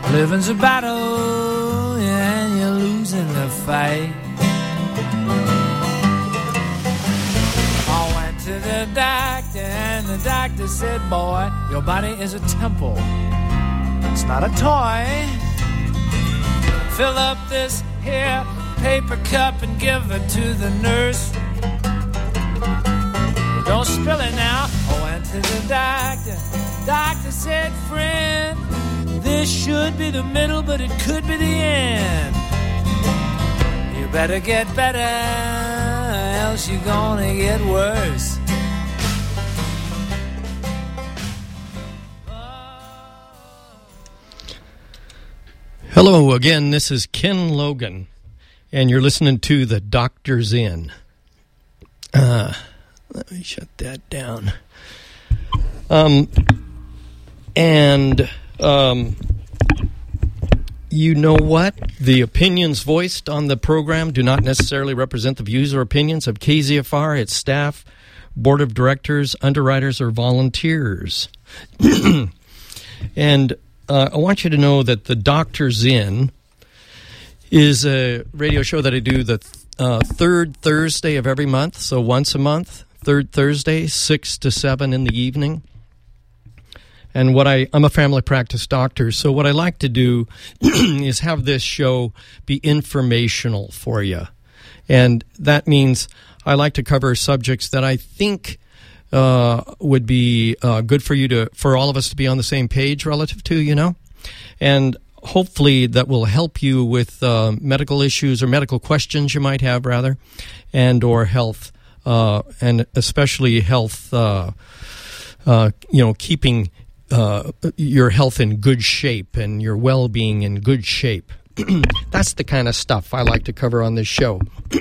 Living's a battle, yeah, and you're losing the fight. I went to the doctor, and the doctor said, boy, your body is a temple. It's not a toy. Fill up this here paper cup and give it to the nurse. Don't spill it now. I went to the doctor. Doctor said, friend, this should be the middle, but it could be the end. You better get better, else you're gonna get worse. Hello again, this is Ken Logan, and you're listening to The Doctor's Inn. Let me shut that down. You know what? The opinions voiced on the program do not necessarily represent the views or opinions of KZFR, its staff, board of directors, underwriters, or volunteers. And I want you to know that The Doctor's Inn is a radio show that I do the third Thursday of every month, so once a month, third Thursday, 6 to 7 in the evening. And I'm a family practice doctor, so what I like to do is have this show be informational for you. And that means I like to cover subjects that I think would be good for all of us to be on the same page relative to, you know. And hopefully that will help you with medical issues or medical questions you might have, rather, and or health, and especially health, keeping your health in good shape and your well-being in good shape. That's the kind of stuff I like to cover on this show.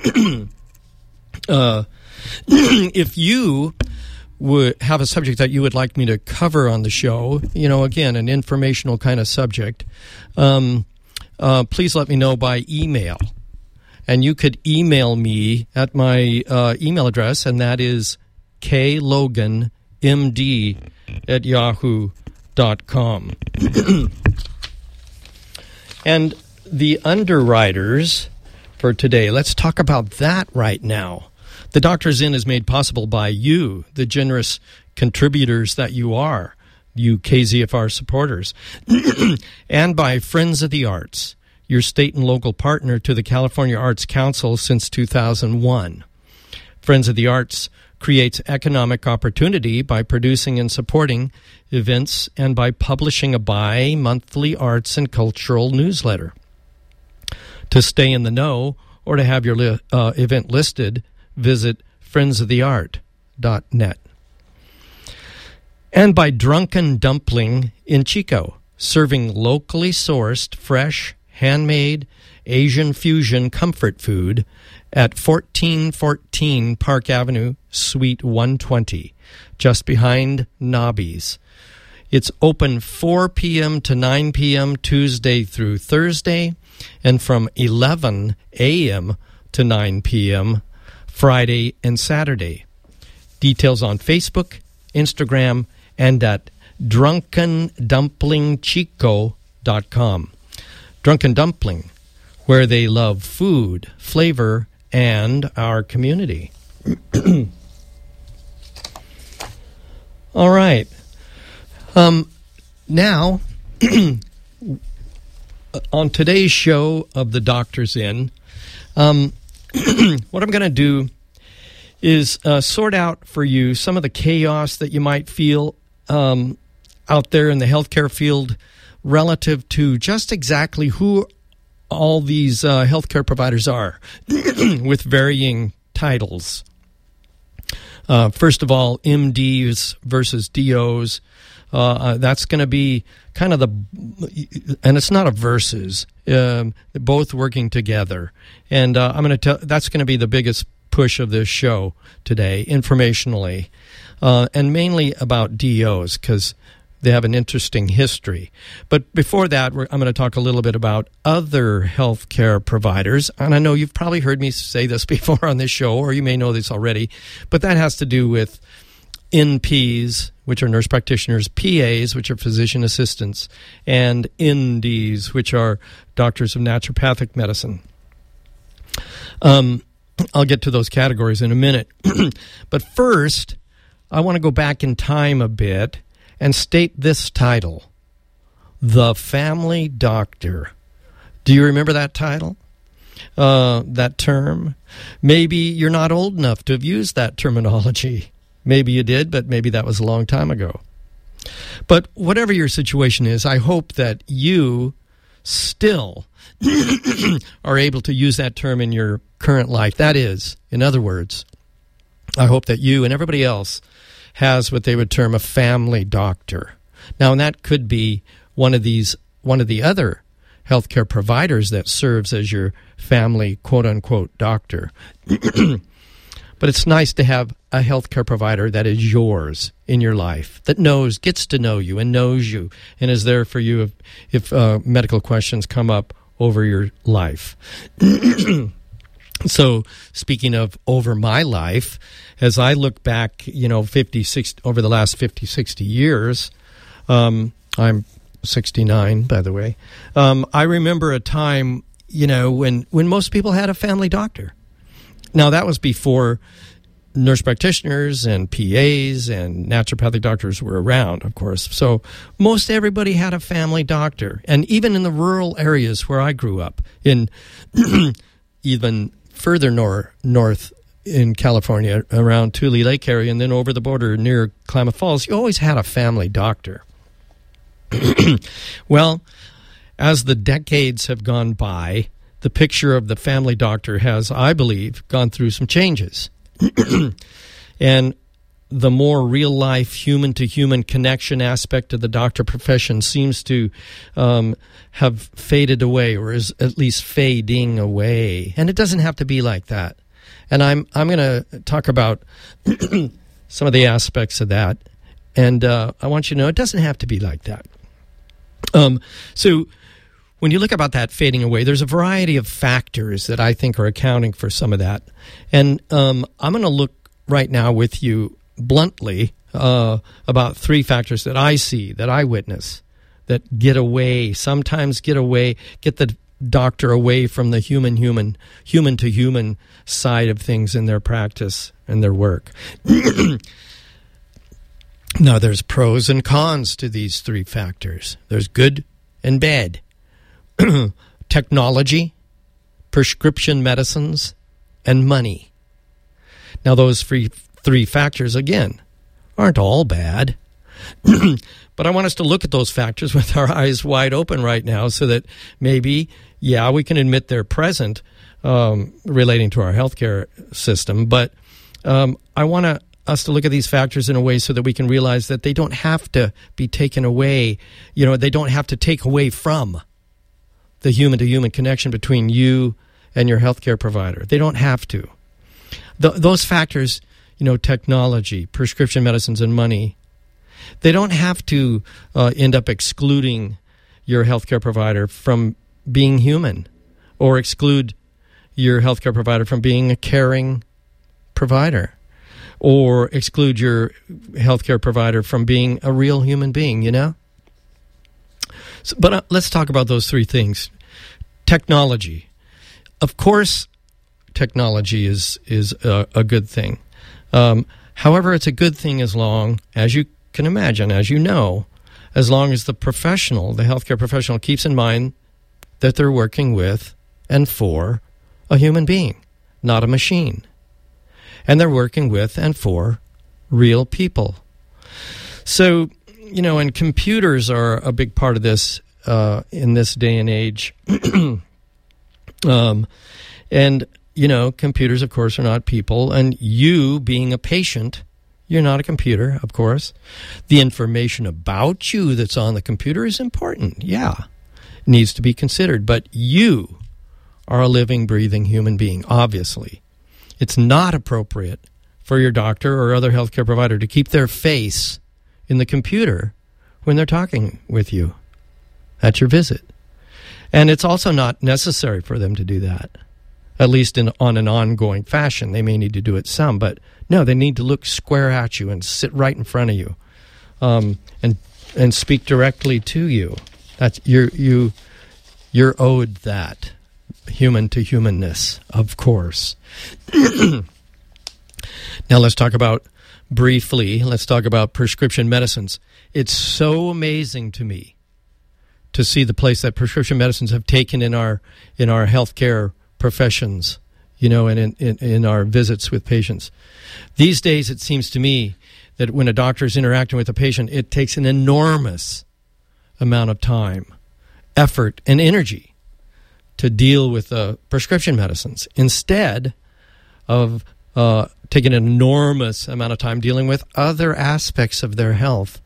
If you would have a subject that you would like me to cover on the show, again, an informational kind of subject, please let me know by email. And you could email me at my email address, and that is kloganmd@yahoo.com. And the underwriters for today, let's talk about that right now. The Doctor's Inn is made possible by you, the generous contributors that you are, you KZFR supporters, and by Friends of the Arts, your state and local partner to the California Arts Council since 2001. Friends of the Arts creates economic opportunity by producing and supporting events and by publishing a bi-monthly arts and cultural newsletter. To stay in the know or to have your event listed, visit friendsoftheart.net. And by Drunken Dumpling in Chico, serving locally sourced, fresh, handmade, Asian fusion comfort food at 1414 Park Avenue, Suite 120, just behind Nobby's. It's open 4 p.m. to 9 p.m. Tuesday through Thursday, and from 11 a.m. to 9 p.m. Friday and Saturday. Details on Facebook, Instagram, and at drunkendumplingchico.com. Drunken Dumpling, where they love food, flavor, and our community. All right. Now, on today's show of The Doctor's Inn, what I'm going to do is sort out for you some of the chaos that you might feel out there in the healthcare field relative to just exactly who all these healthcare providers are with varying titles. First of all, MDs versus DOs. That's going to be kind of and it's not a versus, both working together. And I'm going to tell, that's going to be the biggest push of this show today, informationally, and mainly about DOs, because they have an interesting history. But before that, I'm going to talk a little bit about other healthcare providers. And I know you've probably heard me say this before on this show, or you may know this already, but that has to do with NPs, which are nurse practitioners, PAs, which are physician assistants, and NDs, which are doctors of naturopathic medicine. I'll get to those categories in a minute. But first, I want to go back in time a bit and state this title, The Family Doctor. Do you remember that title? That term? Maybe you're not old enough to have used that terminology. Maybe you did, but maybe that was a long time ago. But whatever your situation is, I hope that you still are able to use that term in your current life. That is, in other words, I hope that you and everybody else has what they would term a family doctor. Now, and that could be one of the other healthcare providers that serves as your family quote-unquote doctor. But it's nice to have a healthcare provider that is yours in your life, that gets to know you and knows you and is there for you if medical questions come up over your life. So speaking of over my life, as I look back, over the last 50, 60 years, I'm 69, by the way. I remember a time, when most people had a family doctor. Now, that was before nurse practitioners and PAs and naturopathic doctors were around, of course. So most everybody had a family doctor. And even in the rural areas where I grew up, in even further north in California, around Tule Lake area, and then over the border near Klamath Falls, you always had a family doctor. Well, as the decades have gone by, the picture of the family doctor has, I believe, gone through some changes. And the more real-life, human-to-human connection aspect of the doctor profession seems to have faded away, or is at least fading away. And it doesn't have to be like that. And I'm going to talk about some of the aspects of that. And I want you to know it doesn't have to be like that. So when you look about that fading away, there's a variety of factors that I think are accounting for some of that. And I'm going to look right now with you bluntly about three factors that I see, that I witness, that sometimes get the doctor away from the human-to-human side of things in their practice and their work. Now, there's pros and cons to these three factors. There's good and bad. Technology, prescription medicines, and money. Now, those three factors, again, aren't all bad. But I want us to look at those factors with our eyes wide open right now so that maybe, we can admit they're present relating to our healthcare system. But I want us to look at these factors in a way so that we can realize that they don't have to be taken away. They don't have to take away from the human-to-human connection between you and your healthcare provider. They don't have to. Those factors, technology, prescription medicines, and money, they don't have to end up excluding your healthcare provider from being human, or exclude your healthcare provider from being a caring provider, or exclude your healthcare provider from being a real human being, So, but let's talk about those three things. Technology. Of course, technology is a good thing. However, it's a good thing as long as you can imagine, as you know, as long as the healthcare professional, keeps in mind that they're working with and for a human being, not a machine. And they're working with and for real people. So, and computers are a big part of this in this day and age. And, computers, of course, are not people. And you, being a patient, you're not a computer, of course. The information about you that's on the computer is important. Yeah, it needs to be considered. But you are a living, breathing human being, obviously. It's not appropriate for your doctor or other healthcare provider to keep their face in the computer when they're talking with you at your visit. And it's also not necessary for them to do that. at least on an ongoing fashion. They may need to do it some, but no, they need to look square at you and sit right in front of you, and speak directly to you. That's you're owed that, human to humanness, of course. Now let's talk about prescription medicines. It's so amazing to me to see the place that prescription medicines have taken in our healthcare professions, and in our visits with patients. These days, it seems to me that when a doctor is interacting with a patient, it takes an enormous amount of time, effort, and energy to deal with prescription medicines, instead of taking an enormous amount of time dealing with other aspects of their health,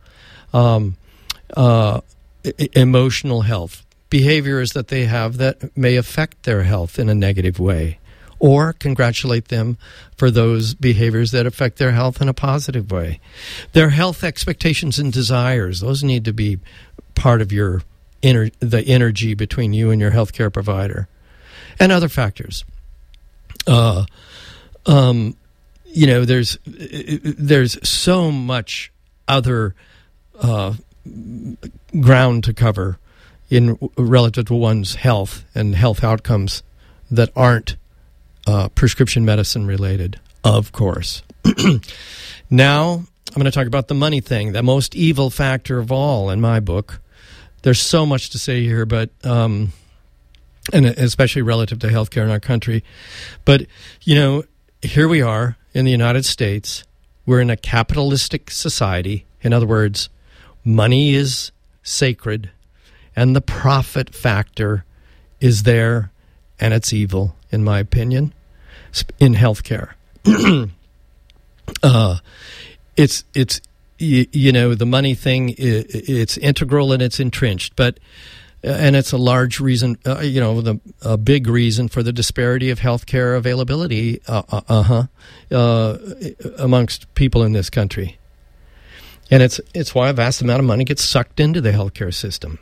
emotional health, behaviors that they have that may affect their health in a negative way, or congratulate them for those behaviors that affect their health in a positive way. Their health expectations and desires, those need to be part of the energy between you and your healthcare provider, and other factors. There's so much other ground to cover in relative to one's health and health outcomes that aren't prescription medicine related, of course. Now, I'm going to talk about the money thing, the most evil factor of all in my book. There's so much to say here, but and especially relative to healthcare in our country. But, here we are in the United States. We're in a capitalistic society. In other words, money is sacred, and the profit factor is there, and it's evil, in my opinion, in healthcare. The money thing, it's integral and it's entrenched, and it's a large reason, a big reason for the disparity of healthcare availability amongst people in this country. And it's why a vast amount of money gets sucked into the healthcare system.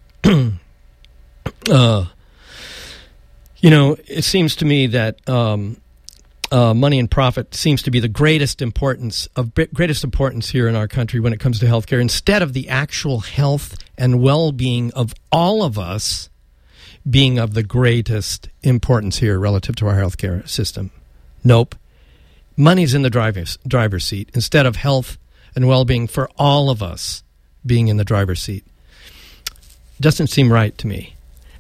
It seems to me that money and profit seems to be the greatest importance here in our country when it comes to healthcare, instead of the actual health and well-being of all of us being of the greatest importance here relative to our healthcare system. Nope. Money's in the driver's seat instead of health and well-being for all of us being in the driver's seat. Doesn't seem right to me.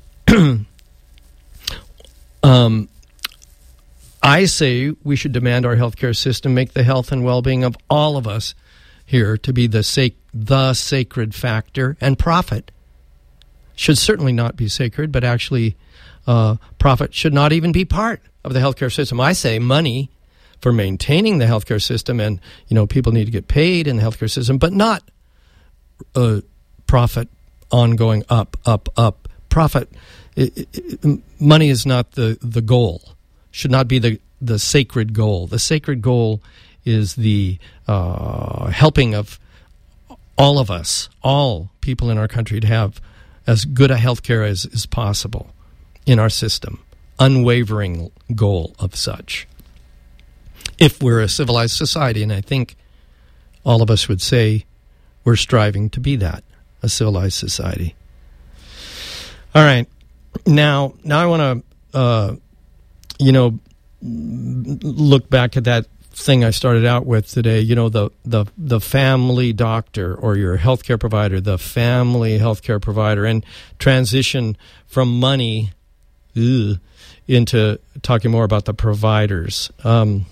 I say we should demand our healthcare system make the health and well-being of all of us here to be the sacred factor, and profit should certainly not be sacred, but actually profit should not even be part of the healthcare system. I say money for maintaining the healthcare system, and people need to get paid in the healthcare system, but not profit ongoing up. Profit, money is not the goal. Should not be the sacred goal. The sacred goal is the helping of all of us, all people in our country, to have as good a health care as possible in our system. Unwavering goal of such. If we're a civilized society, and I think all of us would say we're striving to be that, a civilized society. All right. Now I want to, look back at that thing I started out with today, the family doctor or your healthcare provider, the family healthcare provider, and transition from money into talking more about the providers. Before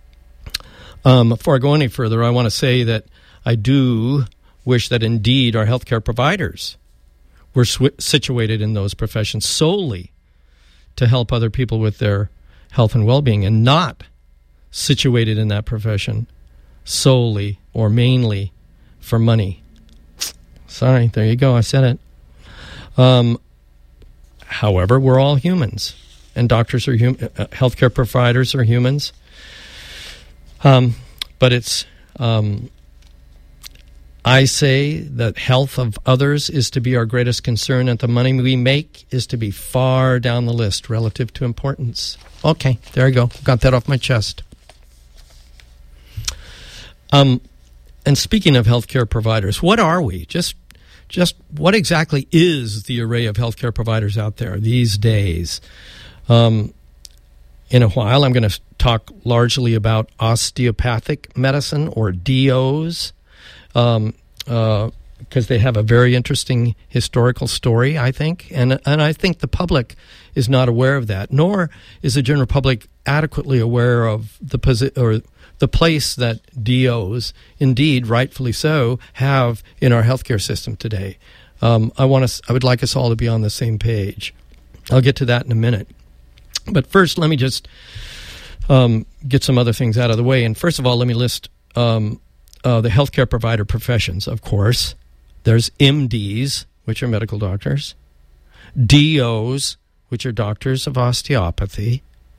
I go any further, I want to say that I do wish that indeed our healthcare providers were situated in those professions solely to help other people with their health and well-being, and not situated in that profession solely or mainly for money. Sorry, there you go, I said it. However, we're all humans, and doctors are healthcare providers are humans. But it's I say that health of others is to be our greatest concern, and the money we make is to be far down the list relative to importance. Okay, there you go. Got that off my chest. And speaking of healthcare providers, what are we? Just what exactly is the array of healthcare providers out there these days? In a while, I'm going to talk largely about osteopathic medicine, or DOs. Because they have a very interesting historical story, I think, and I think the public is not aware of that, nor is the general public adequately aware of the place that DOs, indeed, rightfully so, have in our healthcare system today. I would like us all to be on the same page. I'll get to that in a minute, but first, let me just get some other things out of the way. And first of all, let me list the healthcare provider professions, of course. There's MDs, which are medical doctors, DOs, which are doctors of osteopathy,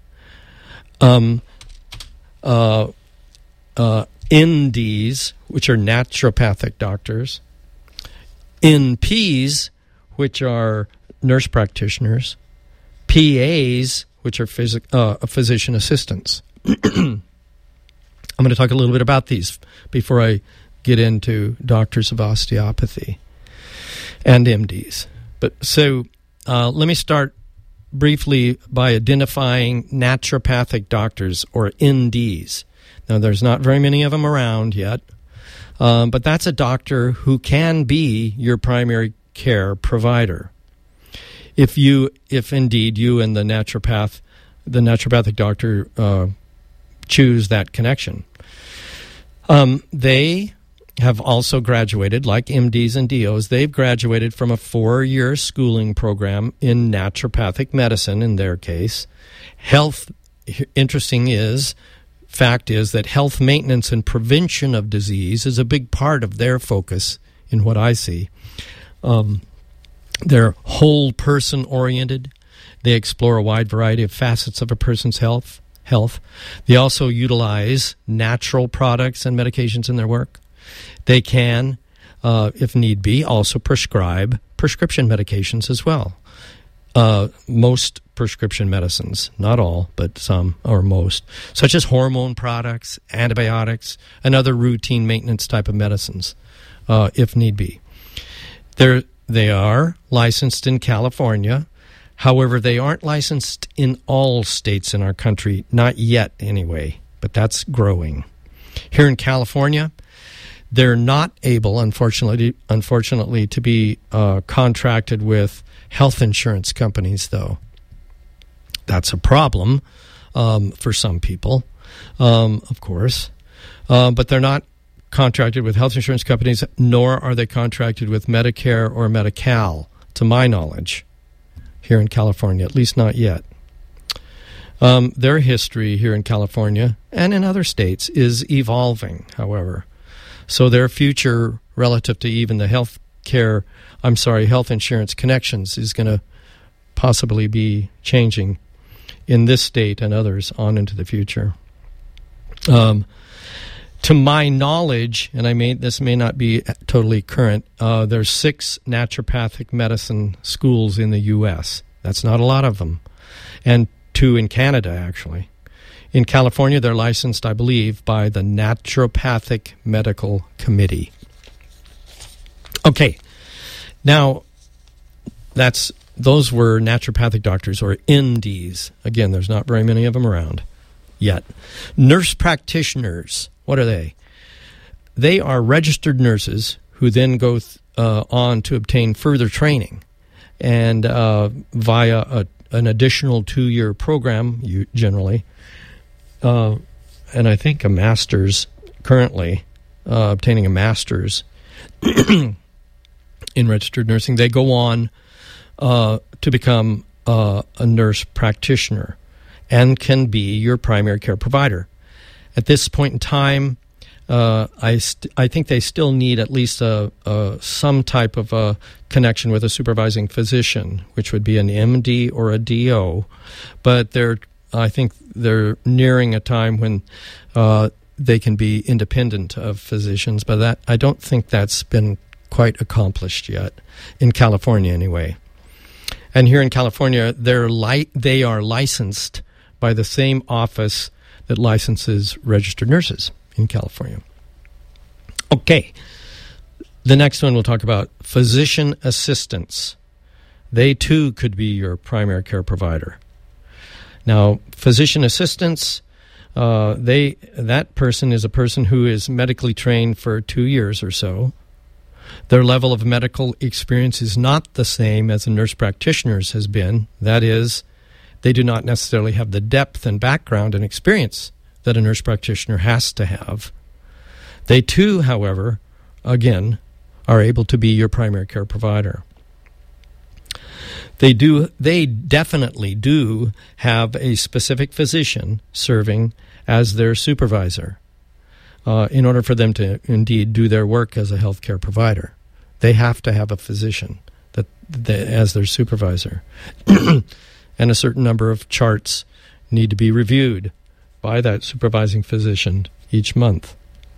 NDs, which are naturopathic doctors, NPs, which are nurse practitioners, PAs, which are physician assistants. I'm going to talk a little bit about these before I get into doctors of osteopathy and MDs. Let me start briefly by identifying naturopathic doctors, or NDs. Now, there's not very many of them around yet, but that's a doctor who can be your primary care provider. If indeed you and the naturopathic doctor choose that connection. They have also graduated, like MDs and DOs, they've graduated from a 4-year schooling program in naturopathic medicine, in their case. Fact is that health maintenance and prevention of disease is a big part of their focus in what I see. They're whole person oriented. They explore a wide variety of facets of a person's health. They also utilize natural products and medications in their work. They can, if need be, also prescribe prescription medications as well. Most prescription medicines, not all, but some or most, such as hormone products, antibiotics, and other routine maintenance type of medicines, if need be. They are licensed in California. However, they aren't licensed in all states in our country, not yet anyway, but that's growing. Here in California, they're not able, unfortunately, to be contracted with health insurance companies, though. That's a problem for some people, of course, but they're not contracted with health insurance companies, nor are they contracted with Medicare or Medi-Cal, to my knowledge. Here in California, at least not yet. Their history here in California and in other states is evolving, however. So their future relative to even the health insurance connections is going to possibly be changing in this state and others on into the future. To my knowledge, and this may not be totally current, there's 6 naturopathic medicine schools in the U.S. That's not a lot of them. And 2 in Canada, actually. In California, they're licensed, I believe, by the Naturopathic Medical Committee. Okay. Now, those were naturopathic doctors, or NDs. Again, there's not very many of them around yet. Nurse practitioners. What are they? They are registered nurses who then go on to obtain further training, and via an additional 2-year program, generally, and I think a master's currently, obtaining a master's in registered nursing, they go on to become a nurse practitioner and can be your primary care provider. At this point in time, I think they still need at least some type of a connection with a supervising physician, which would be an MD or a DO. But I think they're nearing a time when they can be independent of physicians, but that I don't think that's been quite accomplished yet, in California anyway. And here in California, they are licensed by the same office that licenses registered nurses in California. Okay, the next one we'll talk about, physician assistants. They too could be your primary care provider. Now, physician assistants, that person is a person who is medically trained for 2 years or so. Their level of medical experience is not the same as a nurse practitioner's has been. That is, they do not necessarily have the depth and background and experience that a nurse practitioner has to have. They too, however, again, are able to be your primary care provider. They definitely do have a specific physician serving as their supervisor in order for them to indeed do their work as a healthcare provider. They have to have a physician as their supervisor. And a certain number of charts need to be reviewed by that supervising physician each month.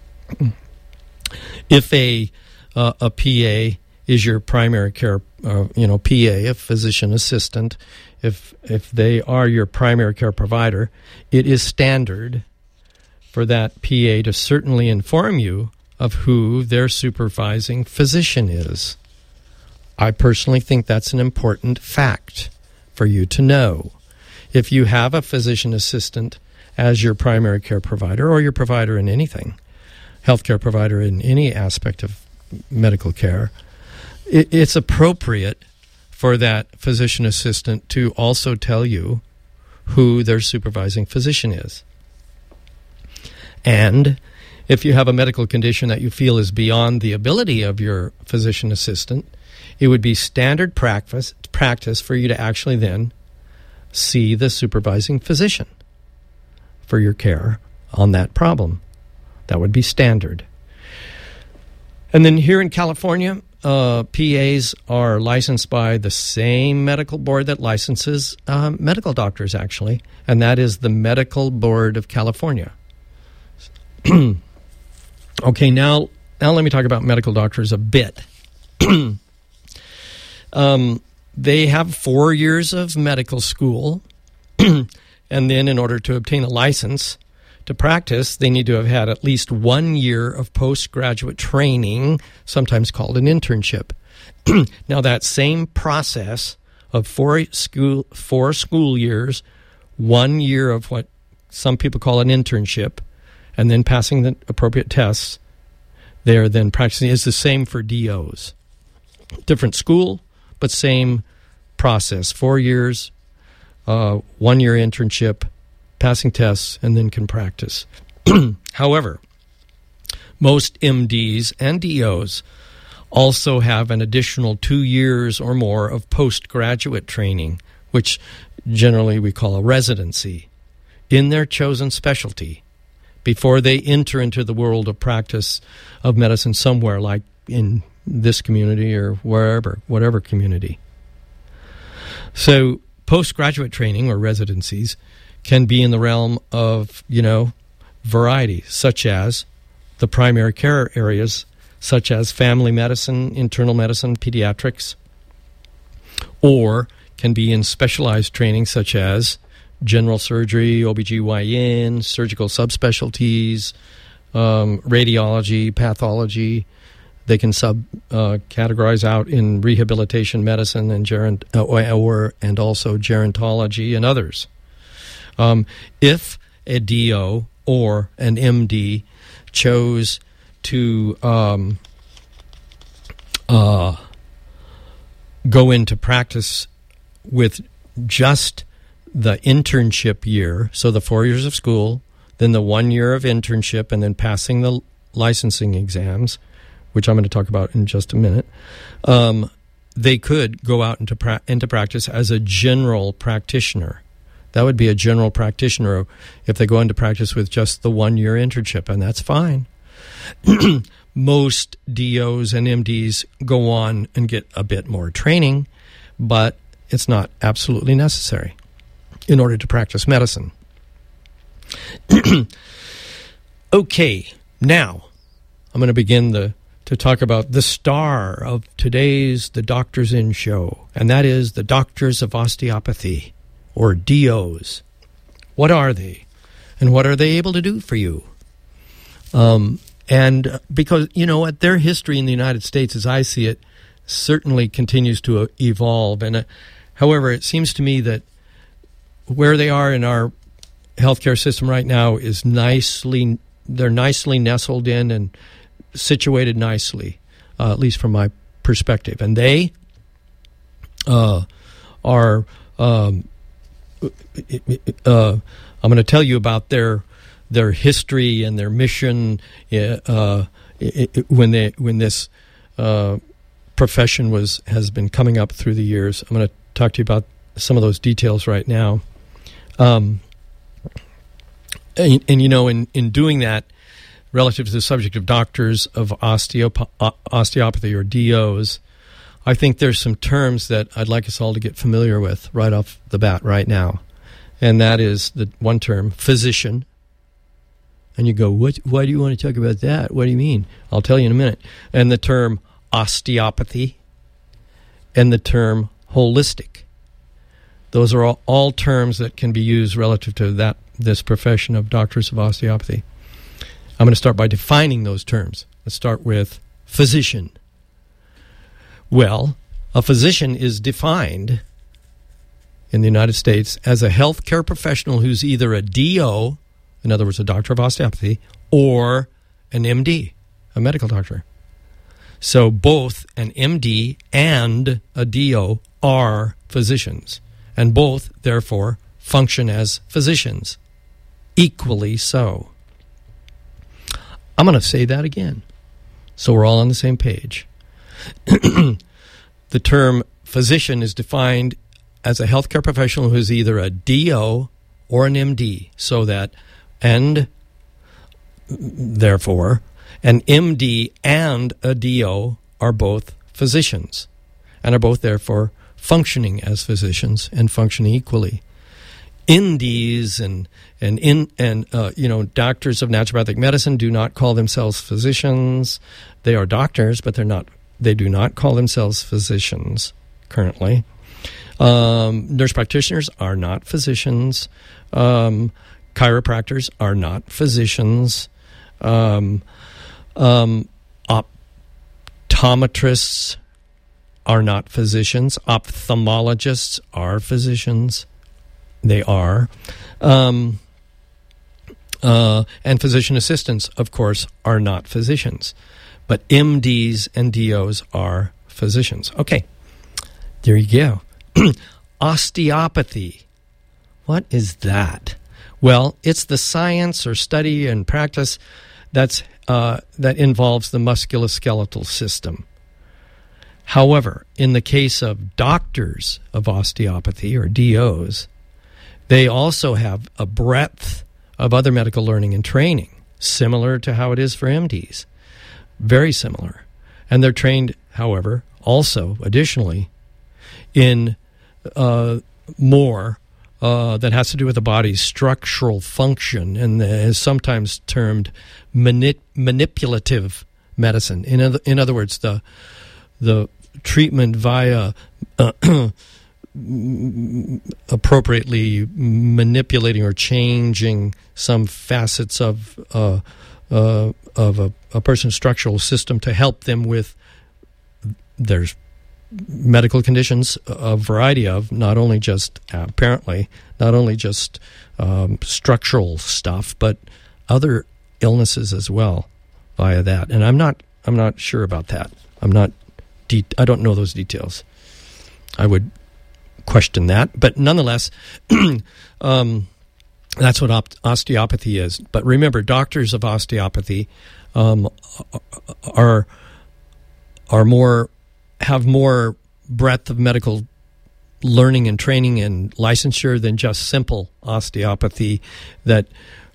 If a PA is your primary care, PA, a physician assistant, if they are your primary care provider, it is standard for that PA to certainly inform you of who their supervising physician is. I personally think that's an important fact for you to know. If you have a physician assistant as your primary care provider, or your provider in anything, healthcare provider in any aspect of medical care, it's appropriate for that physician assistant to also tell you who their supervising physician is. And if you have a medical condition that you feel is beyond the ability of your physician assistant, it would be standard practice for you to actually then see the supervising physician for your care on that problem. That would be standard. And then here in California, PAs are licensed by the same medical board that licenses medical doctors, actually, and that is the Medical Board of California. Okay, now let me talk about medical doctors a bit. They have 4 years of medical school, and then in order to obtain a license to practice, they need to have had at least 1 year of postgraduate training, sometimes called an internship. Now, that same process of four school years, 1 year of what some people call an internship, and then passing the appropriate tests, they are then practicing, is the same for DOs. Different school, but same process. 4 years, 1 year internship, passing tests, and then can practice. However, most MDs and DOs also have an additional 2 years or more of postgraduate training, which generally we call a residency, in their chosen specialty before they enter into the world of practice of medicine somewhere, like in this community or whatever community. So postgraduate training or residencies can be in the realm of, variety, such as the primary care areas, such as family medicine, internal medicine, pediatrics, or can be in specialized training such as general surgery, OBGYN, surgical subspecialties, radiology, pathology. They can categorize out in rehabilitation medicine and and also gerontology and others. If a DO or an MD chose to go into practice with just the internship year, so the 4 years of school, then the 1 year of internship, and then passing the licensing exams, which I'm going to talk about in just a minute, they could go out into practice as a general practitioner. That would be a general practitioner if they go into practice with just the 1 year internship, and that's fine. Most DOs and MDs go on and get a bit more training, but it's not absolutely necessary in order to practice medicine. Okay, now I'm going to begin to talk about the star of today's The Doctors In show, and that is the Doctors of Osteopathy, or DOs. What are they, and what are they able to do for you? And because, their history in the United States, as I see it, certainly continues to evolve. And however, it seems to me that where they are in our healthcare system right now is they're nicely nestled in and situated nicely, at least from my perspective. And they are, I'm going to tell you about their history and their mission when this profession has been coming up through the years. I'm going to talk to you about some of those details right now. In doing that, relative to the subject of doctors of osteopathy, or DOs, I think there's some terms that I'd like us all to get familiar with right off the bat right now. And that is the one term, physician. And you go, why do you want to talk about that? What do you mean? I'll tell you in a minute. And the term osteopathy and the term holistic. Those are all terms that can be used relative to this profession of doctors of osteopathy. I'm going to start by defining those terms. Let's start with physician. Well, a physician is defined in the United States as a healthcare professional who's either a DO, in other words, a doctor of osteopathy, or an MD, a medical doctor. So both an MD and a DO are physicians, and both, therefore, function as physicians, equally so. I'm going to say that again, so we're all on the same page. The term physician is defined as a healthcare professional who is either a DO or an MD, so that, and therefore, an MD and a DO are both physicians, and are both, therefore, functioning as physicians and functioning equally. Indies and doctors of naturopathic medicine do not call themselves physicians. They are doctors, but they do not call themselves physicians currently. Nurse practitioners are not physicians. Chiropractors are not physicians. Optometrists are not physicians. Ophthalmologists are physicians. They are. And physician assistants, of course, are not physicians. But MDs and DOs are physicians. Okay, there you go. Osteopathy. What is that? Well, it's the science or study and practice that involves the musculoskeletal system. However, in the case of doctors of osteopathy, or DOs, they also have a breadth of other medical learning and training, similar to how it is for MDs. Very similar. And they're trained, however, also, additionally, in more that has to do with the body's structural function, and is sometimes termed manipulative medicine. In other words, the treatment via appropriately manipulating or changing some facets of a person's structural system to help them with their medical conditions, a variety of, not only just structural stuff, but other illnesses as well via that. And I'm not sure about that. I don't know those details. I would question that, but nonetheless, that's what osteopathy is. But remember, doctors of osteopathy have more breadth of medical learning and training and licensure than just simple osteopathy that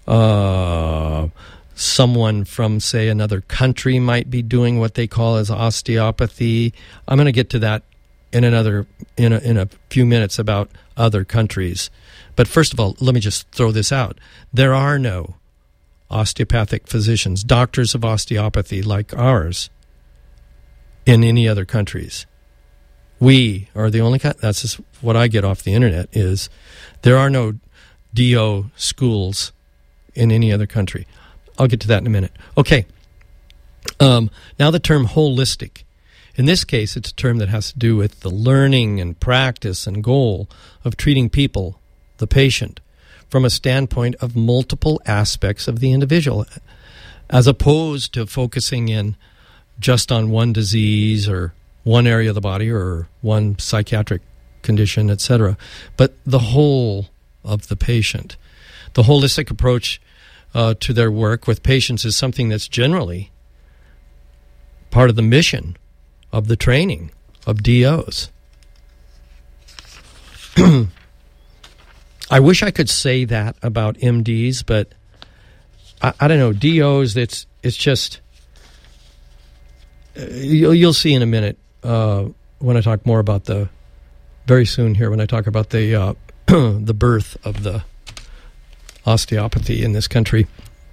someone from, say, another country might be doing what they call as osteopathy. I'm going to get to that in a few minutes about other countries. But first of all, let me just throw this out. There are no osteopathic physicians, doctors of osteopathy like ours, in any other countries. We are the only that's just what I get off the internet, is there are no DO schools in any other country. I'll get to that in a minute. Okay. Now the term holistic. In this case, it's a term that has to do with the learning and practice and goal of treating people, the patient, from a standpoint of multiple aspects of the individual, as opposed to focusing in just on one disease or one area of the body or one psychiatric condition, etc., but the whole of the patient. The holistic approach to their work with patients is something that's generally part of the mission of the training of DOs. I wish I could say that about MDs, but I don't know. DOs, it's just, you'll see in a minute when I talk more about very soon here, when I talk about the the birth of the osteopathy in this country.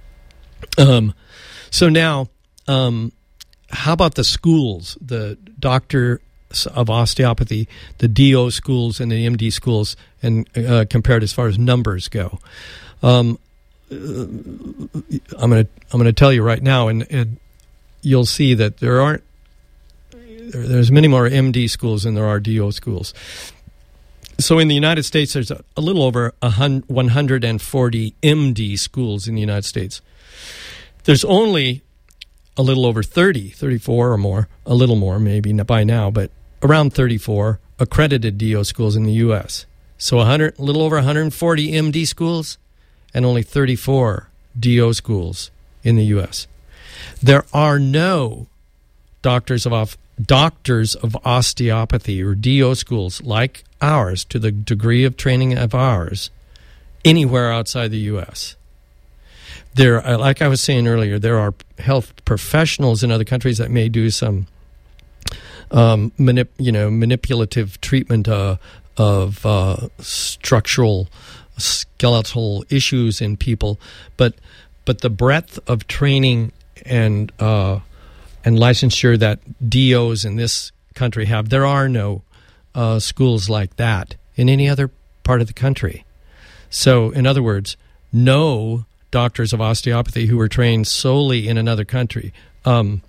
So now, how about the schools, the doctor of osteopathy, the DO schools and the MD schools, and compared as far as numbers go? I'm going to tell you right now, and you'll see that there's many more MD schools than there are DO schools. So in the United States, there's a little over 140 MD schools in the United States. There's only a little over 34 or more, a little more maybe by now, but around 34 accredited DO schools in the U.S. So a little over 140 MD schools and only 34 DO schools in the U.S. There are no doctors of osteopathy or DO schools like ours, to the degree of training of ours, anywhere outside the U.S. There, like I was saying earlier, there are health professionals in other countries that may do some manipulative treatment of structural, skeletal issues in people, but the breadth of training and licensure that DOs in this country have, there are no schools like that in any other part of the country. So, in other words, no doctors of osteopathy who were trained solely in another country. There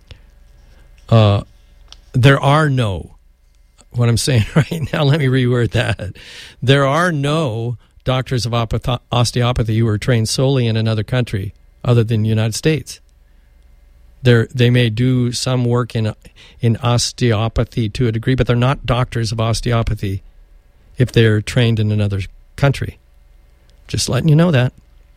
are no, what I'm saying right now, let me reword that. There are no doctors of osteopathy who are trained solely in another country other than the United States. They may do some work in osteopathy to a degree, but they're not doctors of osteopathy if they're trained in another country. Just letting you know that.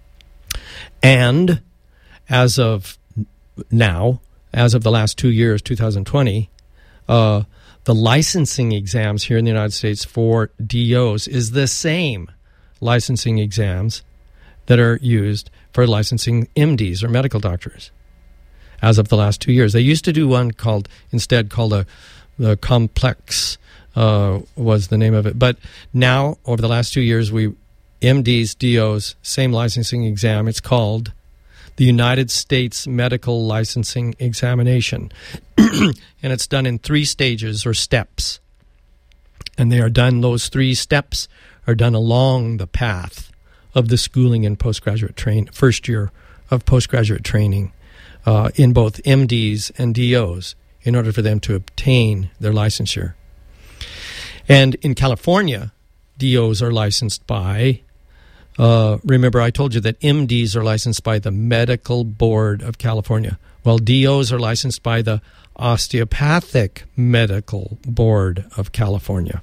And as of now, as of the last 2 years, 2020, the licensing exams here in the United States for DOs is the same licensing exams that are used for licensing MDs or medical doctors. As of the last 2 years, they used to do one called the Complex was the name of it. But now, over the last 2 years, MDs, DOs, same licensing exam. It's called the United States Medical Licensing Examination. And it's done in 3 stages or steps. And those 3 steps are done along the path of the schooling and postgraduate first year of postgraduate training in both MDs and DOs in order for them to obtain their licensure. And in California, DOs are licensed by, remember I told you that MDs are licensed by the Medical Board of California. Well, DOs are licensed by the Osteopathic Medical Board of California.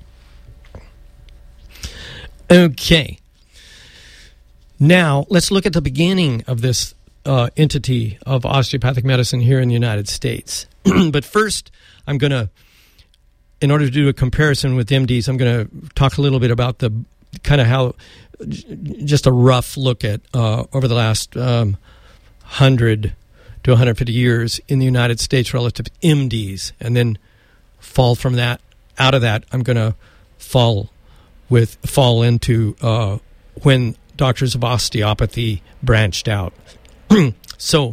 Okay. Now, let's look at the beginning of this entity of osteopathic medicine here in the United States. But first, I'm going to, in order to do a comparison with MDs, I'm going to talk a little bit about the kind of how, just a rough look at over the last 100 to 150 years in the United States relative to MDs, and then out of that, I'm going to fall into when doctors of osteopathy branched out. So,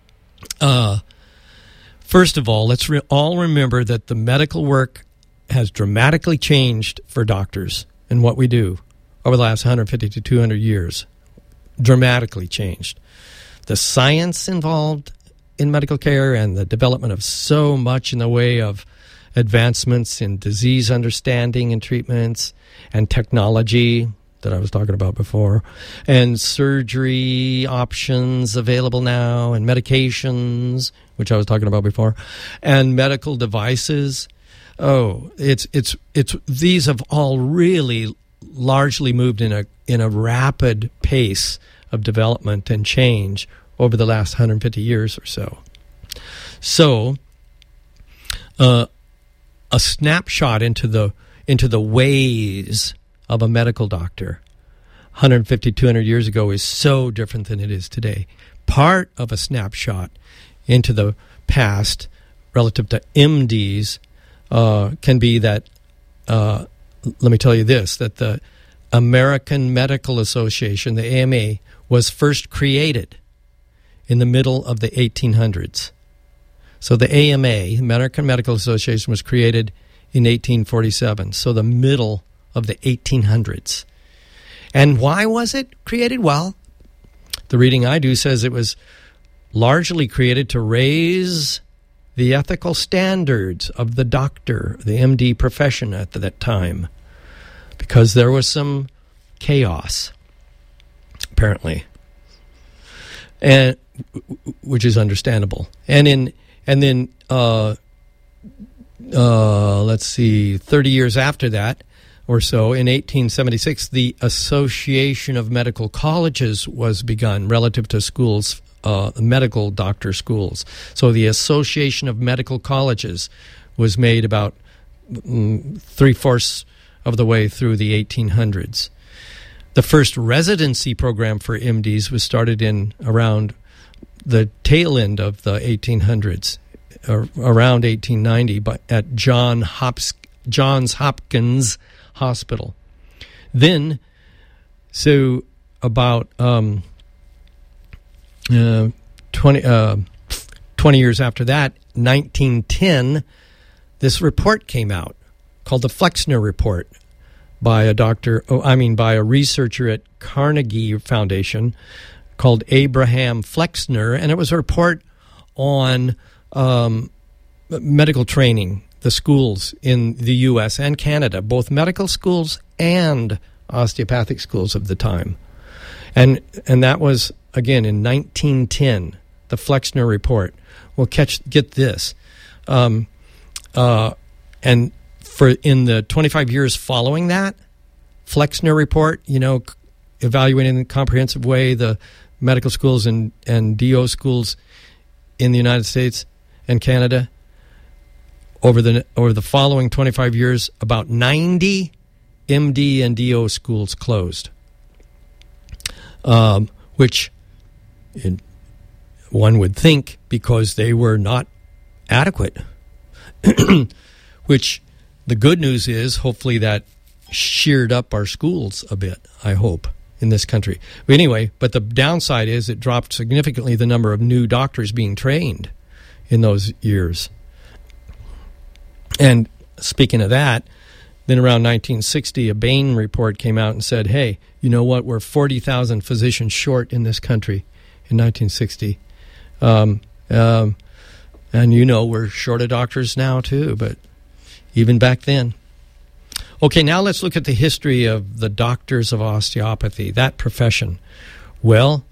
first of all, let's all remember that the medical work has dramatically changed for doctors and what we do over the last 150 to 200 years. Dramatically changed. The science involved in medical care and the development of so much in the way of advancements in disease understanding and treatments and technology that I was talking about before, and surgery options available now, and medications, which I was talking about before, and medical devices. Oh, it's these have all really largely moved in a rapid pace of development and change over the last 150 years or so. So, a snapshot into the ways of a medical doctor 150, 200 years ago is so different than it is today. Part of a snapshot into the past relative to MDs can be that, let me tell you this, that the American Medical Association, the AMA, was first created in the middle of the 1800s. So the AMA, American Medical Association, was created in 1847, so the middle of the 1800s. And why was it created? Well, the reading I do says it was largely created to raise the ethical standards of the doctor, the MD profession at that time, because there was some chaos, apparently, and which is understandable. And then let's see, 30 years after that or so, in 1876, the Association of Medical Colleges was begun relative to schools, medical doctor schools. So the Association of Medical Colleges was made about 3/4 of the way through the 1800s. The first residency program for MDs was started in around the tail end of the 1800s, around 1890, but at Johns Hopkins Hospital. Then, so about 20 years after that, 1910, this report came out called the Flexner Report by a researcher at Carnegie Foundation called Abraham Flexner, and it was a report on medical training, the schools in the U.S. and Canada, both medical schools and osteopathic schools of the time. And that was, again, in 1910, the Flexner Report. Well, get this. And in the 25 years following that, Flexner Report, evaluating in a comprehensive way the medical schools and DO schools in the United States and Canada, over the following 25 years, about 90 MD and DO schools closed, which one would think because they were not adequate. Which the good news is, hopefully that sheared up our schools a bit, I hope, in this country. But anyway, but the downside is it dropped significantly the number of new doctors being trained in those years. And speaking of that, then around 1960, a Bain report came out and said, hey, you know what, we're 40,000 physicians short in this country in 1960. And we're short of doctors now too, but even back then. Okay, now let's look at the history of the doctors of osteopathy, that profession. Well,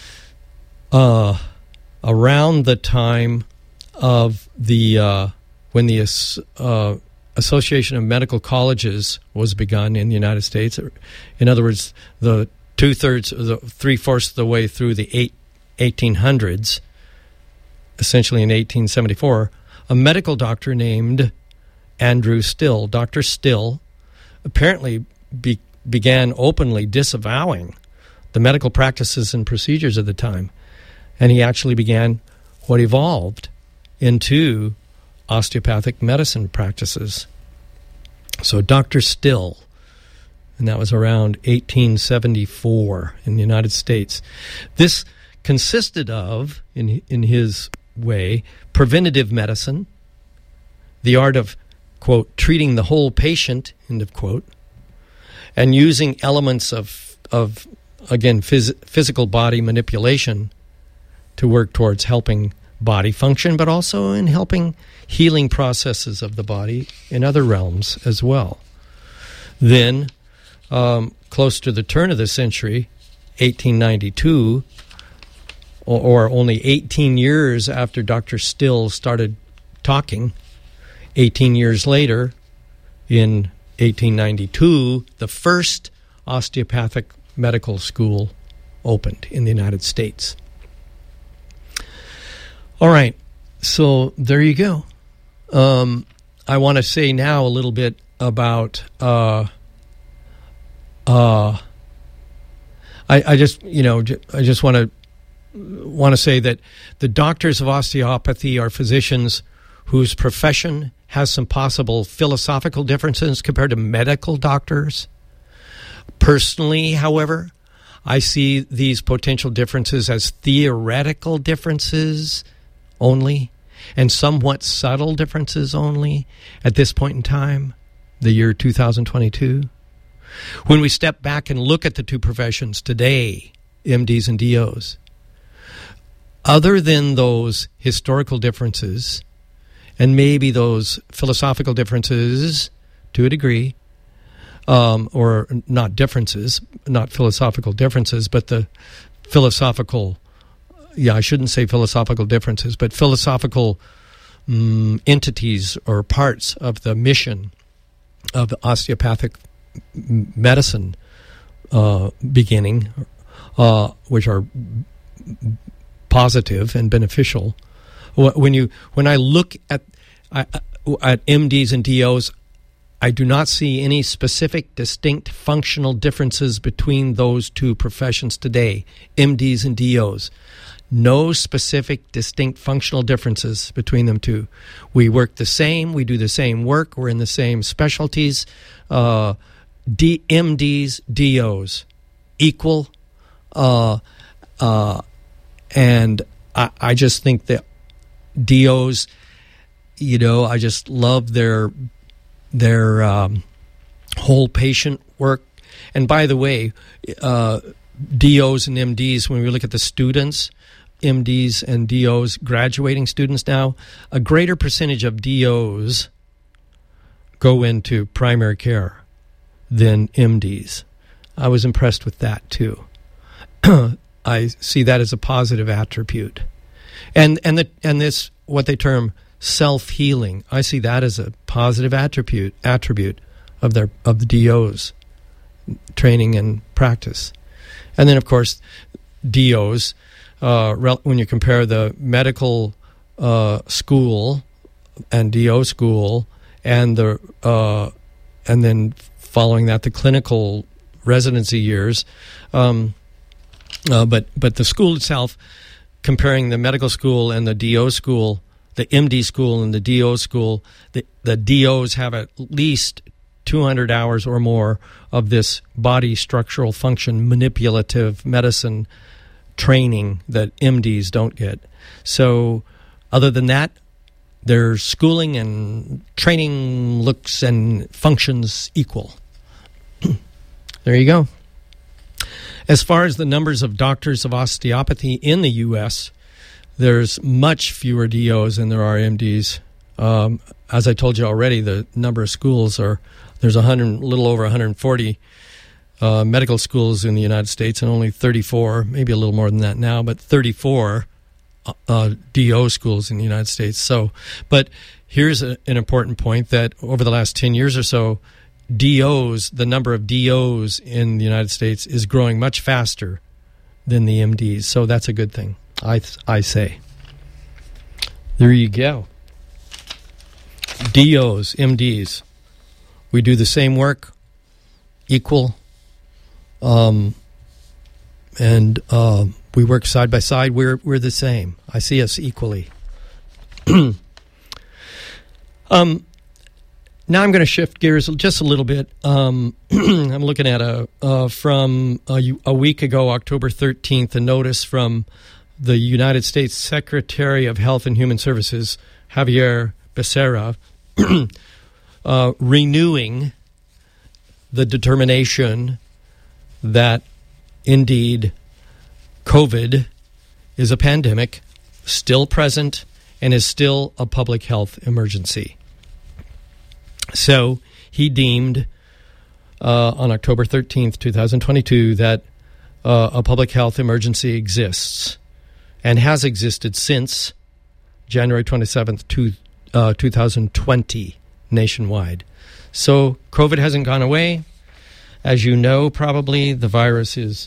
around the time of when the Association of Medical Colleges was begun in the United States, in other words, the 3/4 of the way through the 1800s, essentially in 1874, a medical doctor named Andrew Still, Dr. Still, apparently began openly disavowing the medical practices and procedures of the time. And he actually began what evolved into osteopathic medicine practices. So Dr. Still, and that was around 1874 in the United States. This consisted of, in his way, preventative medicine, the art of, quote, treating the whole patient, end of quote, and using elements of again, physical body manipulation to work towards helping body function, but also in helping healing processes of the body in other realms as well. Then, close to the turn of the century, 1892, or only 18 years after Dr. Still started talking, 18 years later, in 1892, the first osteopathic medical school opened in the United States. All right, so there you go. I want to say now a little bit about I just want to say that the doctors of osteopathy are physicians whose profession has some possible philosophical differences compared to medical doctors. Personally, however, I see these potential differences as theoretical differences only, and somewhat subtle differences only at this point in time, the year 2022. When we step back and look at the two professions today, MDs and DOs, other than those historical differences and maybe those philosophical differences to a degree, or not differences, not philosophical differences, but the philosophical, I shouldn't say philosophical differences, but philosophical entities or parts of the mission of the osteopathic medicine beginning, which are positive and beneficial. When I look at MDs and DOs, I do not see any specific, distinct functional differences between those two professions today, MDs and DOs. No specific, distinct functional differences between them two. We work the same. We do the same work. We're in the same specialties. MDs, DOs, equal. And I just think that DOs, I just love their whole patient work. And by the way, DOs and MDs, when we look at the students, MDs and DOs, graduating students now, a greater percentage of DOs go into primary care than MDs. I was impressed with that too. I see that as a positive attribute. And this, what they term self-healing, I see that as a positive attribute of the DOs training and practice. And then, of course, DOs, when you compare the medical school and DO school and then following that the clinical residency years, but the school itself, comparing the medical school and the DO school, the MD school and the DO school, the DOs have at least 200 hours or more of this body structural function manipulative medicine training that MDs don't get. So other than that, their schooling and training looks and functions equal. There you go. As far as the numbers of doctors of osteopathy in the U.S., there's much fewer DOs than there are MDs. As I told you already, the number of schools there's a little over 140 medical schools in the United States, and only 34, maybe a little more than that now, but 34 DO schools in the United States. So, but here's an important point, that over the last 10 years or so, the number of DOs in the United States is growing much faster than the MDs. So that's a good thing, I say. There you go. DOs, MDs. We do the same work, equal, and we work side by side. We're the same. I see us equally. Now I'm going to shift gears just a little bit. I'm looking at from a week ago, October 13th, a notice from the United States Secretary of Health and Human Services, Javier Becerra, renewing the determination that indeed COVID is a pandemic, still present, and is still a public health emergency. So he deemed on October 13th, 2022, that a public health emergency exists and has existed since January 27th, 2020, nationwide. So COVID hasn't gone away. As you know, probably the virus is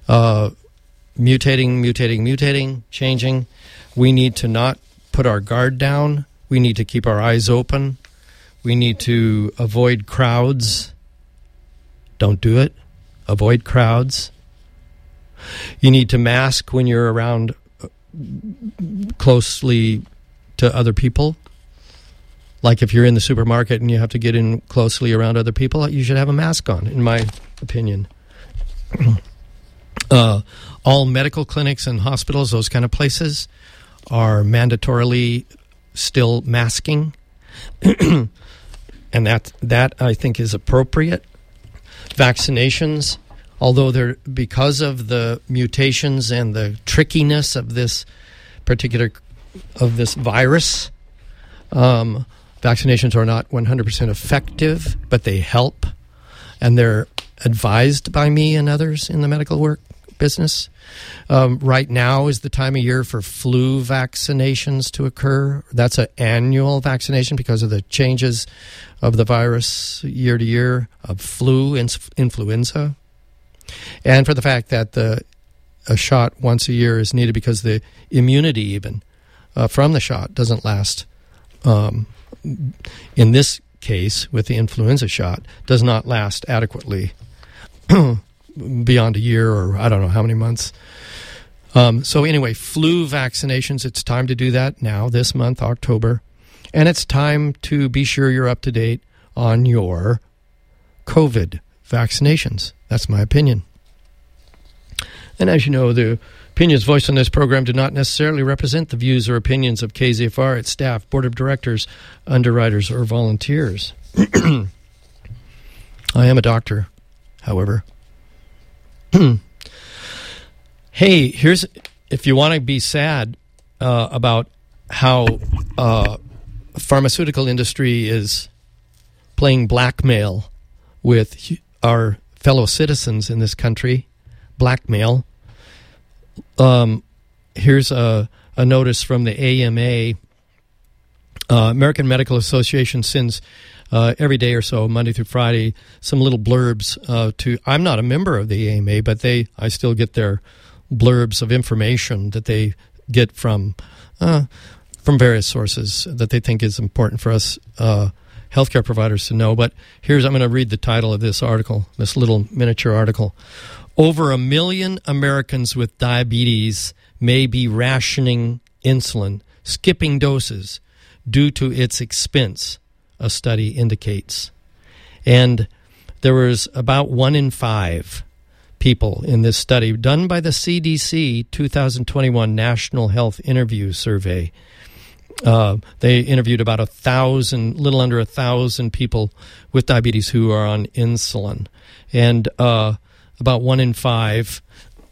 mutating, changing. We need to not put our guard down. We need to keep our eyes open. We need to avoid crowds. Don't do it. Avoid crowds. You need to mask when you're around closely to other people. Like if you're in the supermarket and you have to get in closely around other people, you should have a mask on, in my opinion. All medical clinics and hospitals, those kind of places, are mandatorily still masking. And that I think is appropriate. Vaccinations, although they're, because of the mutations and the trickiness of this virus, vaccinations are not 100% effective, but they help, and they're advised by me and others in the medical work business. Right now is the time of year for flu vaccinations to occur. That's an annual vaccination because of the changes of the virus year to year, of flu, influenza, and for the fact that a shot once a year is needed because the immunity even from the shot doesn't last. In this case, with the influenza shot, does not last adequately beyond a year, or I don't know how many months. So anyway, flu vaccinations, it's time to do that now, this month, October. And it's time to be sure you're up to date on your COVID vaccinations. That's my opinion. And as you know, the opinions voiced on this program do not necessarily represent the views or opinions of KZFR, its staff, board of directors, underwriters, or volunteers. I am a doctor, however. Hey, here's, if you want to be sad about how pharmaceutical industry is playing blackmail with our fellow citizens in this country, blackmail. Here's a notice from the AMA. American Medical Association sends every day or so, Monday through Friday, some little blurbs to. I'm not a member of the AMA, but I still get their blurbs of information that they get from various sources that they think is important for us healthcare providers to know. But I'm going to read the title of this article, this little miniature article. Over 1 million Americans with diabetes may be rationing insulin, skipping doses due to its expense, a study indicates. And there was about 1 in 5 people in this study done by the CDC 2021 National Health Interview Survey. They interviewed about 1,000, little under 1,000 people with diabetes who are on insulin. And about 1 in 5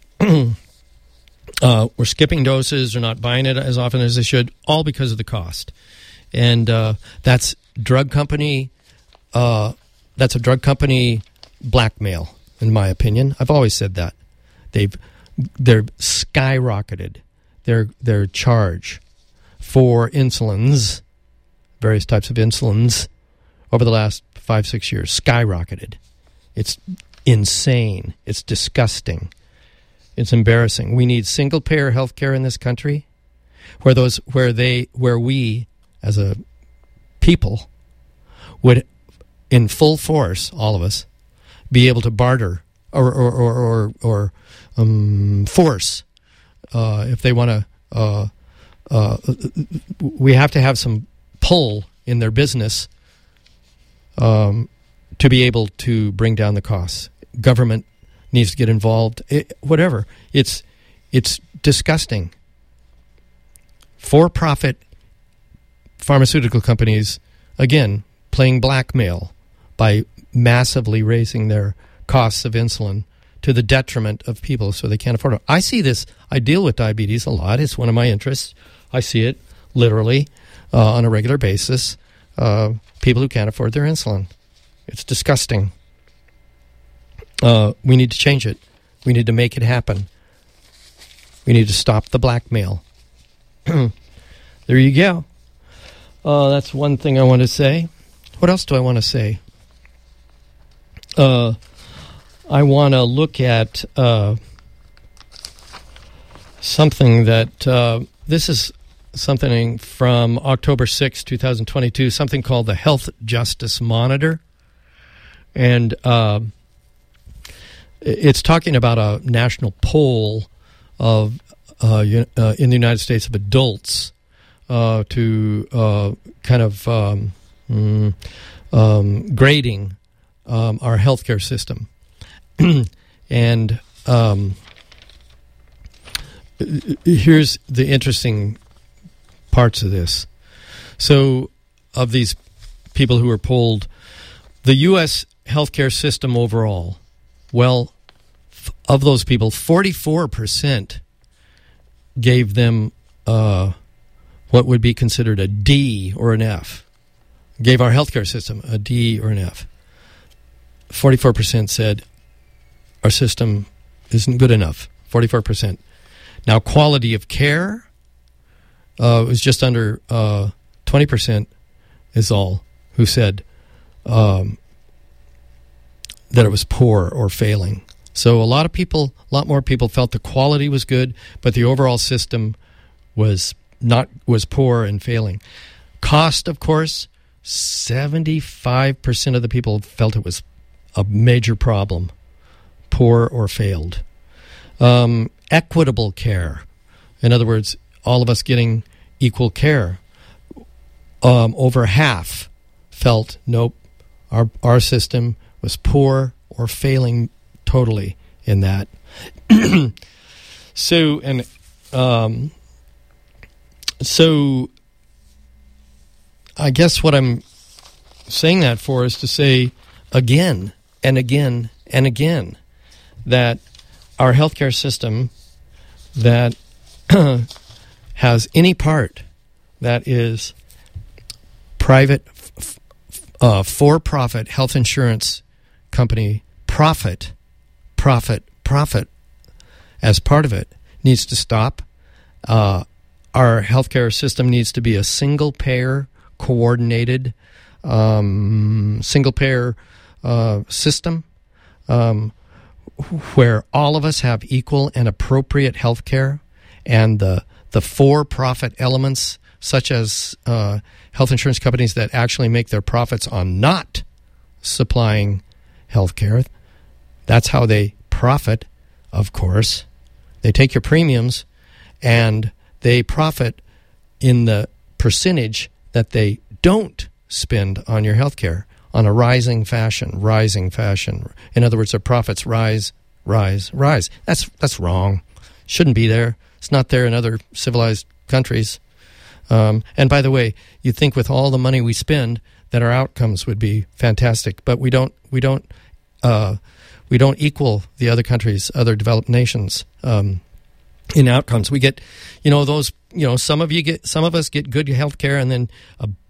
were skipping doses or not buying it as often as they should, all because of the cost. And that's drug company. That's a drug company blackmail, in my opinion. I've always said that they're skyrocketed their charge for insulins, various types of insulins, over the last 5-6 years. Skyrocketed. It's insane. It's disgusting. It's embarrassing. We need single payer health care in this country, where we as a people would, in full force, all of us, be able to barter or force if they want to. We have to have some pull in their business to be able to bring down the costs. Government needs to get involved. Whatever. It's disgusting. For-profit pharmaceutical companies, again, playing blackmail by massively raising their costs of insulin to the detriment of people so they can't afford it. I see this. I deal with diabetes a lot. It's one of my interests. I see it literally on a regular basis. People who can't afford their insulin. It's disgusting. We need to change it. We need to make it happen. We need to stop the blackmail. There you go. That's one thing I want to say. What else do I want to say? I want to look at something that this is something from October 6, 2022, something called the Health Justice Monitor. And it's talking about a national poll of in the United States of adults to kind of grading our healthcare system. And here's the interesting parts of this. So, of these people who were polled, the U.S. healthcare system overall, well, of those people, 44% gave them what would be considered a D or an F. Gave our healthcare system a D or an F. 44% said our system isn't good enough. 44%. Now, quality of care was just under 20% is all who said that it was poor or failing. So a lot more people felt the quality was good, but the overall system was poor and failing. Cost, of course, 75% of the people felt it was a major problem, poor or failed. Equitable care, in other words, all of us getting equal care. Over half felt nope, our system was poor or failing totally in that. So I guess what I'm saying that for is to say again and again and again that our healthcare system that has any part that is private, for-profit health insurance company profit as part of it needs to stop. Our healthcare system needs to be a single-payer, coordinated, single-payer system where all of us have equal and appropriate health care, and the for-profit elements, such as health insurance companies that actually make their profits on not supplying health care, that's how they profit, of course. They take your premiums and they profit in the percentage that they don't spend on your health care on a rising fashion. In other words, their profits rise. That's wrong. Shouldn't be there. It's not there in other civilized countries. And by the way, you'd think with all the money we spend that our outcomes would be fantastic, but we don't equal the other countries, other developed nations in outcomes. We get, some of us get good health care, and then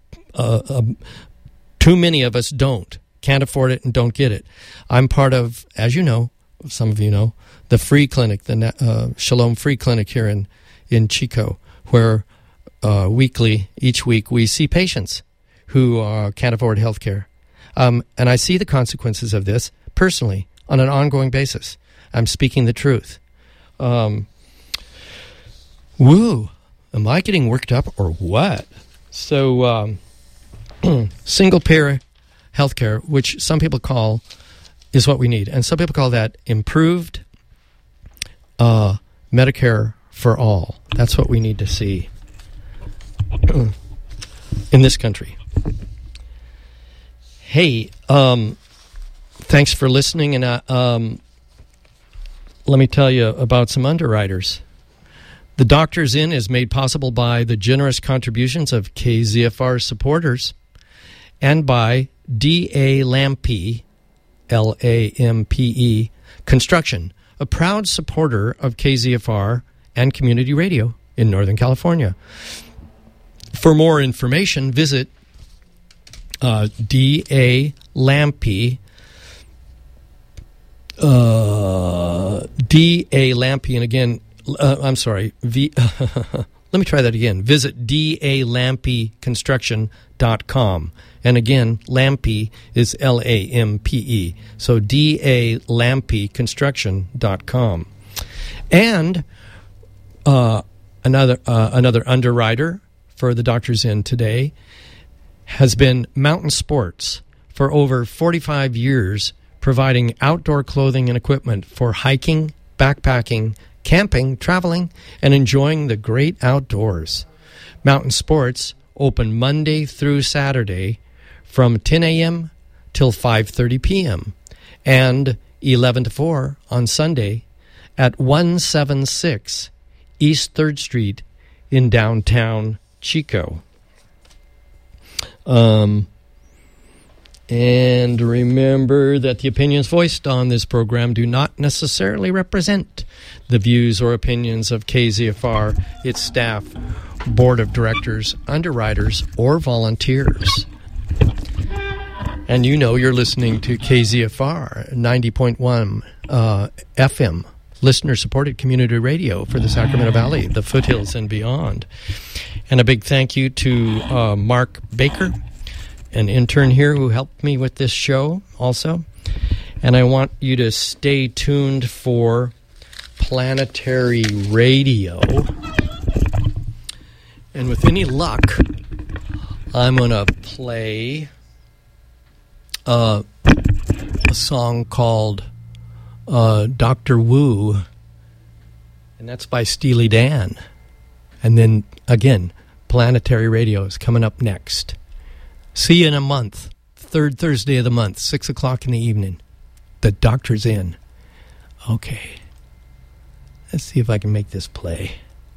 too many of us can't afford it and don't get it. I'm part of, as you know, some of you know, the free clinic, the Shalom Free Clinic here in Chico, where each week we see patients who can't afford health care. And I see the consequences of this personally on an ongoing basis. I'm speaking the truth. Am I getting worked up or what? So single-payer health care, which some people call, is what we need. And some people call that improved Medicare for all. That's what we need to see in this country. Hey, thanks for listening, and let me tell you about some underwriters. The Doctor's In is made possible by the generous contributions of KZFR supporters and by D.A. Lampe, Lampe, Construction, a proud supporter of KZFR and community radio in Northern California. For more information, visit D.A. Lampe, D.A. Lampe, and again, I'm sorry, let me try that again. Visit DALampeConstruction.com. And again, Lampe is Lampe. So DALampeConstruction.com. And another underwriter for the Doctor's In today has been Mountain Sports for over 45 years, providing outdoor clothing and equipment for hiking, backpacking, camping, traveling, and enjoying the great outdoors. Mountain Sports open Monday through Saturday from 10 a.m. till 5:30 p.m. and 11 to 4 on Sunday at 176 East 3rd Street in downtown Chico. And remember that the opinions voiced on this program do not necessarily represent the views or opinions of KZFR, its staff, board of directors, underwriters, or volunteers. And you know you're listening to KZFR 90.1 FM, listener-supported community radio for the Sacramento Valley, the foothills, and beyond. And a big thank you to Mark Baker, an intern here who helped me with this show also. And I want you to stay tuned for Planetary Radio. And with any luck, I'm going to play a song called Dr. Wu, and that's by Steely Dan. And then, again, Planetary Radio is coming up next. See you in a month, third Thursday of the month, 6 o'clock in the evening. The Doctor's In. Okay. Let's see if I can make this play.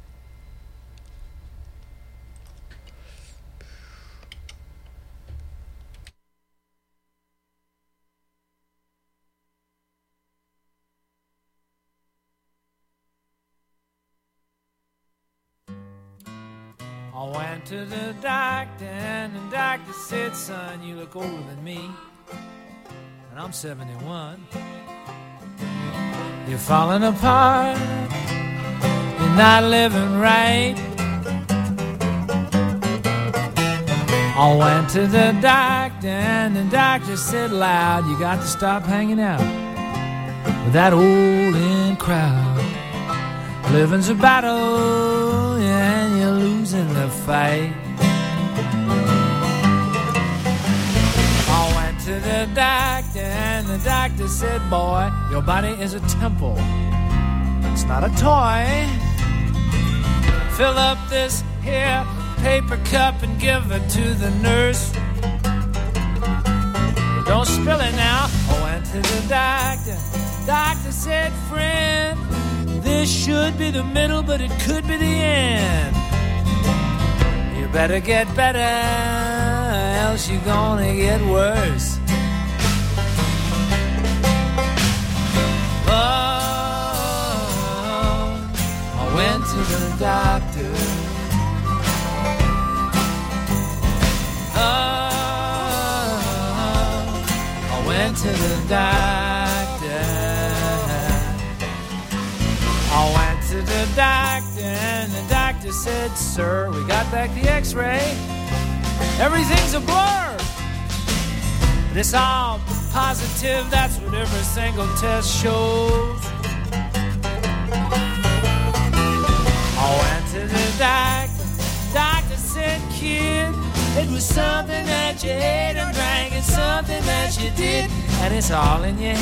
I went to the doctor and the doctor said, son, you look older than me, and I'm 71. You're falling apart, you're not living right. I went to the doctor and the doctor said loud, you got to stop hanging out with that old in crowd. Living's a battle, yeah, and you're losing the fight. I went to the doctor and the doctor said, boy, your body is a temple, it's not a toy. Fill up this here paper cup and give it to the nurse. Don't spill it now. I went to the doctor. Doctor said, friend, this should be the middle, but it could be the end. You better get better, else you're gonna get worse. Oh, I went to the doctor. Oh, I went to the doctor. I went to the doctor and the doctor said, sir, we got back the x-ray. Everything's a blur. But it's all positive, that's what every single test shows. I went to the doctor. Doctor said, kid, it was something that you ate and drank and something that you did, and it's all in your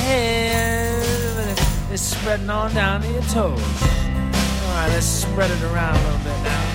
head. It's spreading on down to your toes. All right, let's spread it around a little bit now.